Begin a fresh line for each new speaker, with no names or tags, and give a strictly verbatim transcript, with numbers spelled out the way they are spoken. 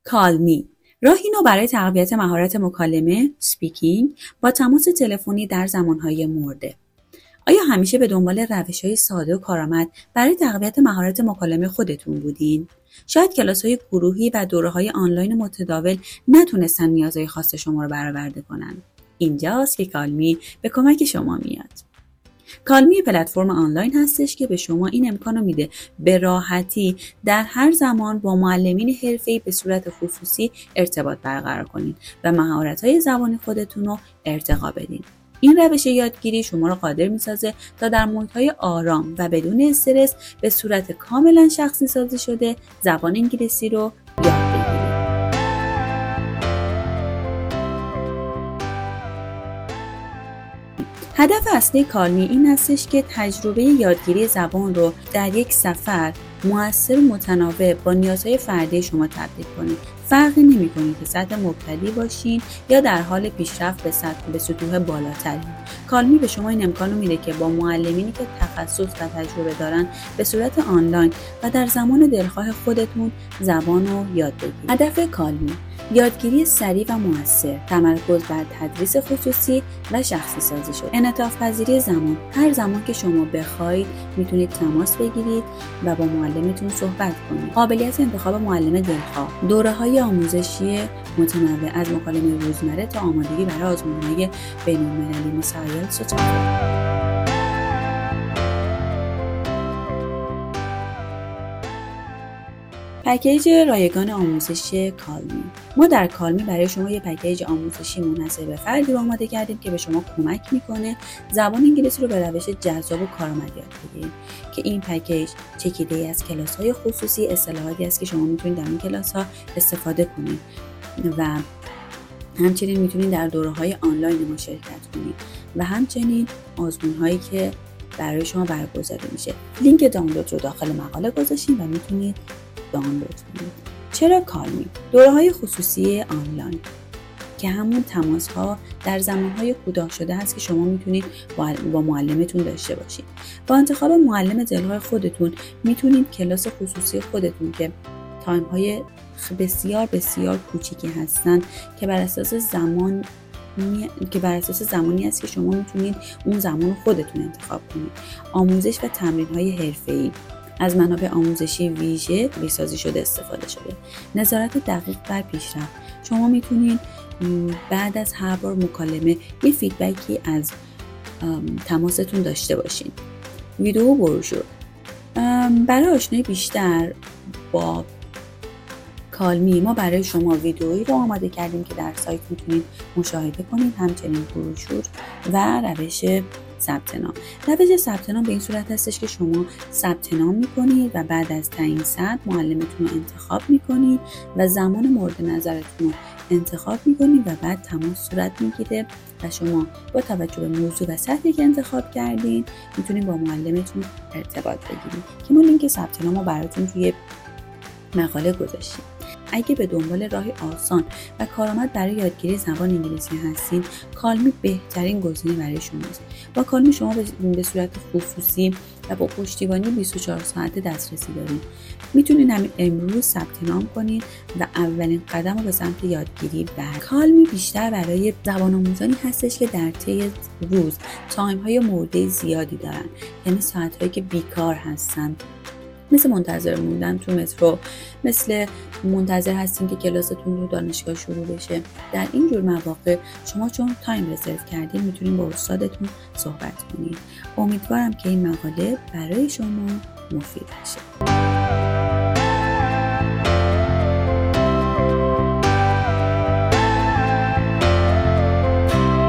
کالمی، راهی نو برای تقویت مهارت مکالمه سپیکینگ با تماس تلفنی در زمانهای مرده. آیا همیشه به دنبال روش‌های ساده و کارآمد برای تقویت مهارت مکالمه خودتون بودین؟ شاید کلاس‌های گروهی و دوره‌های آنلاین متداول نتونستن نیازهای خاص شما رو برآورده کنن. اینجاست که کالمی به کمک شما میاد. کالمی پلتفرم آنلاین هستش که به شما این امکان رو میده به راحتی در هر زمان با معلمین حرفه‌ای به صورت خصوصی ارتباط برقرار کنید و مهارت‌های زبانی خودتون رو ارتقا بدین. این روش یادگیری شما رو قادر می‌سازه تا در محیط‌های آرام و بدون استرس به صورت کاملا شخصی سازی شده زبان انگلیسی رو یاد بگیرید. هدف اصلی کالمی این هستش که تجربه یادگیری زبان رو در یک سفر مؤثر و متنوع با نیازهای فردی شما تبدیل کنید. فرقی نمی‌کنه که سطح مبتدی باشین یا در حال پیشرفت به سطح به سطوح بالاتری. کالمی به شما این امکان رو میده که با معلمینی که تخصص و تجربه دارن به صورت آنلاین و در زمان دلخواه خودتون زبان رو یاد بگیرید. هدف کالمی یادگیری سریع و مؤثر، تمرکز بر تدریس خصوصی و شخصی سازی شده. انعطاف پذیری زمان، هر زمان که شما بخواید میتونید تماس بگیرید و با معلمتون صحبت کنید. قابلیت انتخاب معلم دلخواه، دوره‌های آموزشی متنوع از مکالمه روزمره تا آمادگی برای آزمون‌های بین‌المللی مثل آیلتس و توفل. پکیج رایگان آموزشی کالمی. ما در کالمی برای شما یک پکیج آموزشی منحصر به فردی رو آماده کردیم که به شما کمک میکنه زبان انگلیسی رو به روش جذاب و کارآمد یاد بگیرید که این پکیج چکیده‌ای از کلاس‌های خصوصی اصطلاحاتی است که شما میتونید در این کلاس‌ها استفاده کنید و همچنین میتونید در دوره‌های آنلاین ما شرکت کنید و همچنین آزمون‌هایی که برای شما برگزار میشه. لینک دانلود رو داخل مقاله گذاشتیم و میتونید دانلود کنید. چرا کالمی؟ دوره‌های خصوصی آنلاین که همون تماس‌ها در زمان‌های کوتاه شده هست که شما میتونید با معلمتون داشته باشید. با انتخاب معلم دلخواه خودتون میتونید کلاس خصوصی خودتون که تایم‌های بسیار بسیار کوچیکی هستن که بر اساس زمان که بر اساس زمانی است که شما میتونید اون زمان خودتون انتخاب کنید. آموزش و تمرین‌های حرفه‌ای از منابع آموزشی ویژه ریسازی شده استفاده شده. نظارت دقیق بر پیشرفت. شما میتونید بعد از هر بار مکالمه یه فیدبکی از تماستون داشته باشین. ویدیو و بروشور. برای آشنایی بیشتر با کالمی ما برای شما ویدئویی رو آماده کردیم که در سایت میتونید مشاهده کنید، همچنین بروشور و روش ثبت نام. روش ثبت نام به این صورت هستش که شما ثبت نام میکنید و بعد از تعیین ساعت معلمتون رو انتخاب میکنید و زمان مورد نظرتون رو انتخاب میکنید و بعد تماس صورت میگیره و شما با توجه به موضوع و سطحی که انتخاب کردین میتونید با معلمتون ارتباط بگیرید که ما لینک ثبت نام رو براتون توی مقاله گذاشتیم. اگه به دنبال راهی آسان و کارآمد برای یادگیری زبان انگلیسی هستین، کالمی بهترین گزینه برای شماست. با کالمی شما به صورت خصوصی و با پشتیبانی بیست و چهار ساعته دسترسی دارید. میتونید همین امروز ثبت نام کنید و اولین قدم رو به سمت یادگیری بردارید. کالمی بیشتر برای زبان آموزانی هستش که در طی روز تایم‌های مرده زیادی دارن، یعنی ساعت‌هایی که بیکار هستن، مثل منتظر موندن تو مترو، مثل منتظر هستین که کلاستون رو دانشگاه شروع بشه. در این جور مواقع شما چون تایم رزرو کردین میتونین با استادتون صحبت کنید. امیدوارم که این مقاله برای شما مفید باشه.